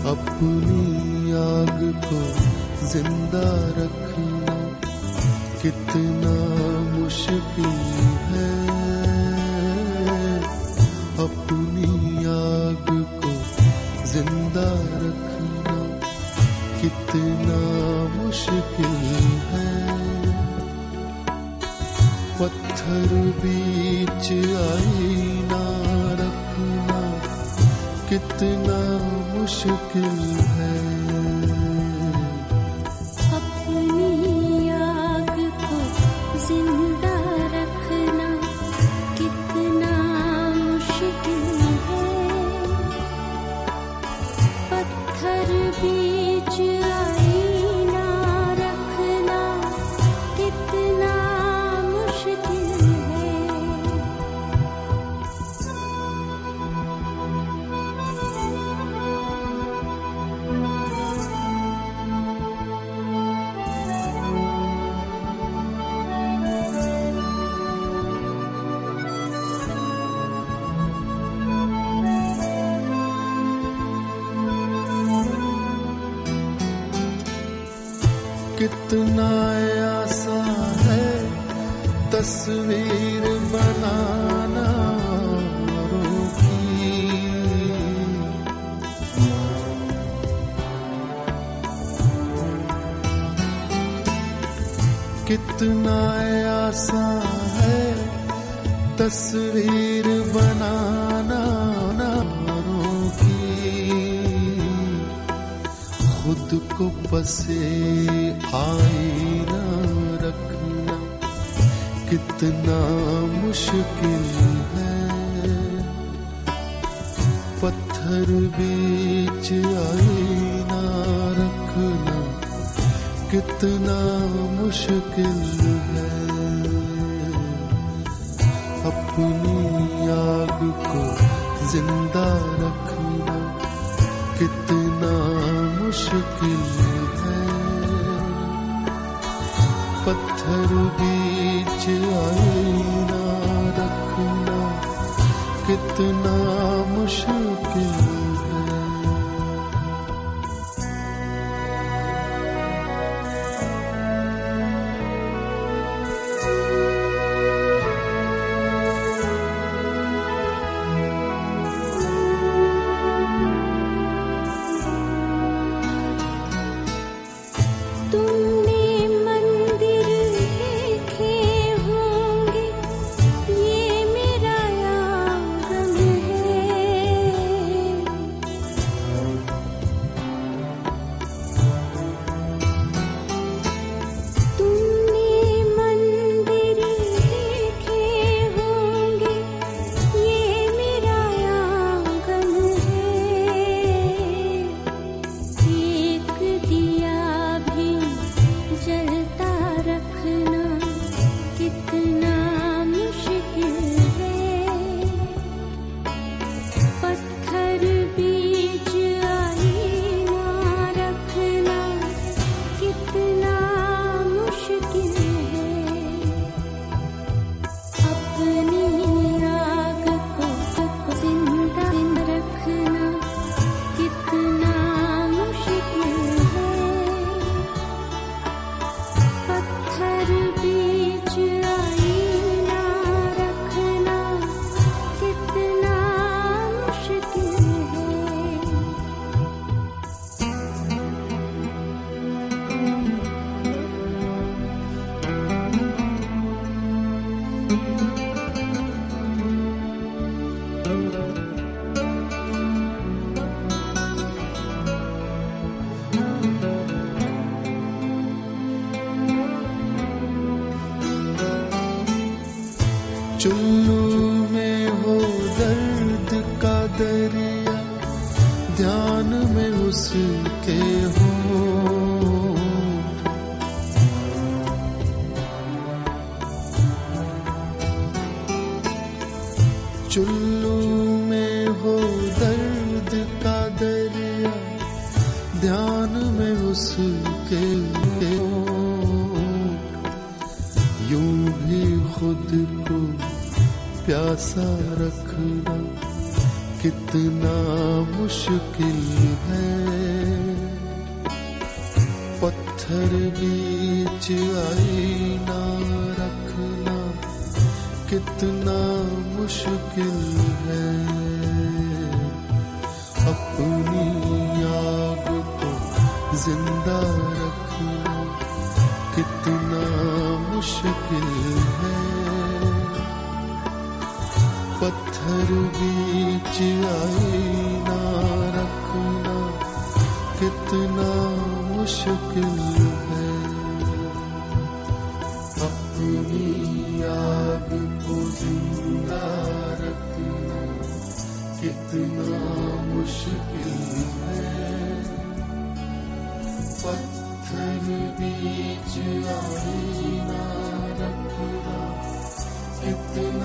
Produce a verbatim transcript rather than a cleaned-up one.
अपनी आग को जिंदा रखना कितना मुश्किल है, अपनी आग को जिंदा रखना कितना मुश्किल है। पत्थर बीच आईना रखना कितना मुश्किल है। अपनी आग को जिंदा रखना कितना मुश्किल है। पत्थर बीच आईना रखना कितना मुश्किल है। कितना आसान है तस्वीर बनाना औरों की, कितना आसान है तस्वीर बनाना औरों की, खुद को बसे आईना रखना कितना मुश्किल है। पत्थर बीच आईना रखना कितना मुश्किल है। अपनी आग को जिंदा रखना कितना मुश्किल है। पत्थर बीच आईना रखना कितना मुश्किल है। तुमने मंदिर देखे होंगे, ये मेरा आंगन है। तुमने मंदिर देखे होंगे, ये मेरा आंगन है। एक दिया भी जलता रखना कितना मुश्किल है। पत्थर बीच आईना रखना कितना मुश्किल है। अपनी आग को जिंदा रखना कितना मुश्किल है। पत्थर बीच आईना रखना कितना मुश्किल है। चुल्लू में हो दर्द का दरिया, ध्यान में उसके हो। चुल्लू में हो दर्द का दरिया, ध्यान में उसके हो। यूं भी खुद को प्यासा रखना कितना मुश्किल है। पत्थर बीच आईना रखना कितना मुश्किल है, अपनी आग को जिंदा रखना कितना मुश्किल है। पत्थर बीच आईना रखना कितना मुश्किल है, अपनी आग को जिंदा रखना कितना मुश्किल है। पत्थर बीच आईना रखना कितना